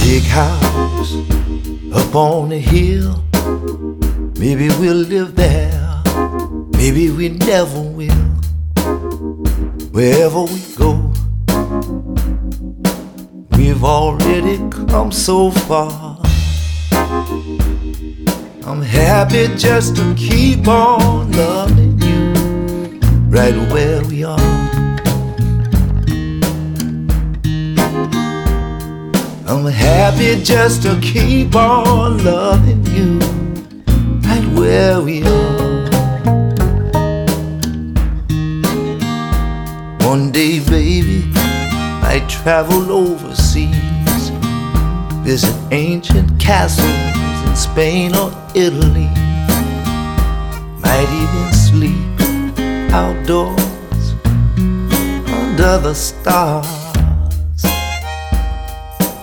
big house up on the hill. Maybe we'll live there, maybe we never will. Wherever we go, we've already come so far. I'm happy just to keep on loving you right where we are. I'm happy just to keep on loving you right where we are. One day, baby, I travel overseas, visit ancient castles in Spain or Italy. Might even sleep outdoors under the stars.